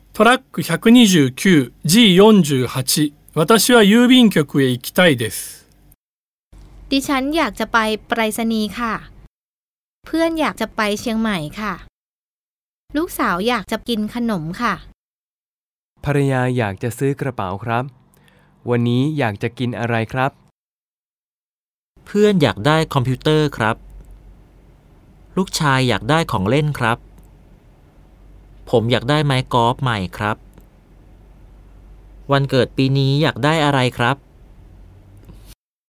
トラック 129G48 私は郵便局へ行きたいです。 ดิฉันอยากจะไปไปรษณีย์ค่ะเพื่อนอยากจะไปเชียงใหม่ค่ะลูกสาวอยากจะกินขนมค่ะภรรยาอยากจะซื้อกระเป๋าครับวันนี้อยากจะกินอะไรครับเพื่อนอยากได้คอมพิวเตอร์ครับลูกชายอยากได้ของเล่นครับผมอยากได้ไม้กอล์ฟใหม่ครับวันเกิดปีนี้อยากได้อะไรครับ